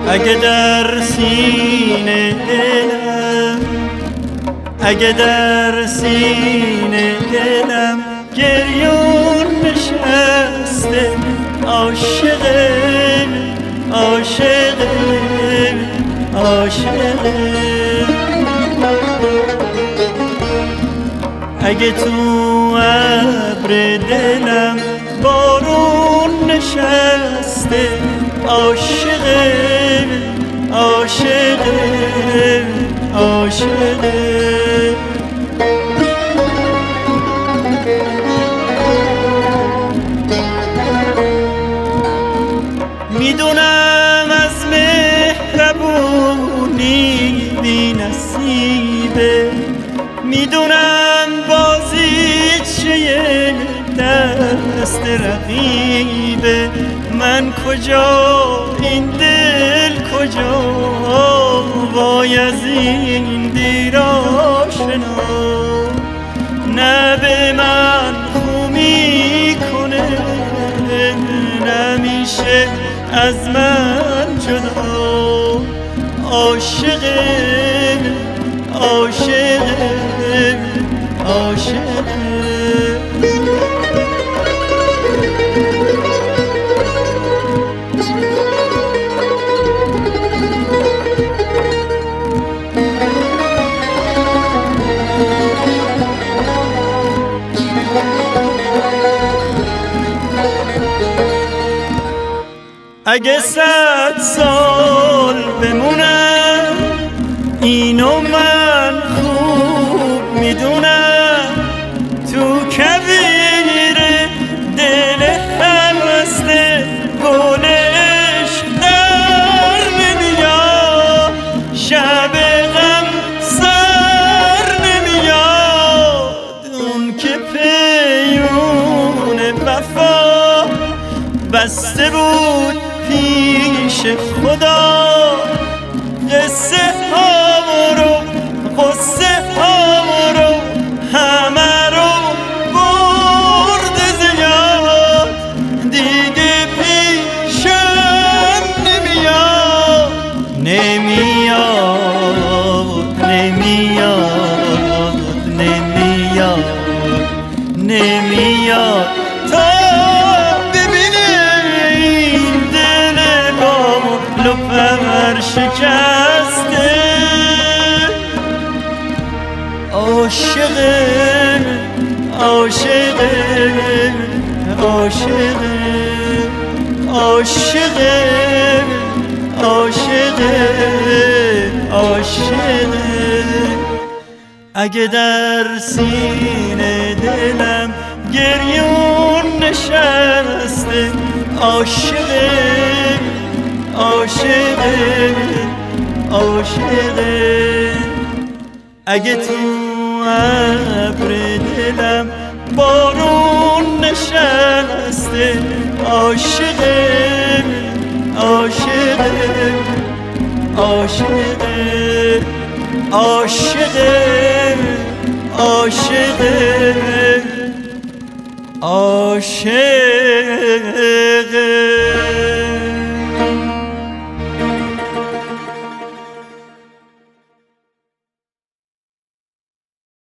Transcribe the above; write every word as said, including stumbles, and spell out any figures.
اگه در سینه دلم اگه در سینه دلم گریون نشسته، عاشقه عاشقه عاشقه. اگه تو ابر دلم بارون نشسته، عاشقه عاشقه عاشقه. میدونم از مهربونی بی نصیبه، میدونم بازیچه دست رقیبه. من کجا این دل کجا وای از این دیر آشنا، نه به من خو میکنه نمیشه از من جدا. عاشقه عاشقه عاشقه. اگه صد سال بمونم اینو من خوب میدونم، تو کویر دل هم هسته گلش در نمیاد، شب غم سر نمیاد. اون که پیون وفا بسته بود پیش خدا، قصه ها رو قصه ها رو همه رو برد زیاد، دیگه پیشم نمیاد نمیاد نمیاد نمیاد نمیاد. تا پر شکسته، عاشقه عاشقه عاشقه عاشقه عاشقه عاشقه. اگه در سینه دلم گریون نشسته، عاشقه عاشقه عاشقه. اگه تو ابر دلم بارون نشسته، عاشقه عاشقه عاشقه عاشقه عاشقه عاشقه.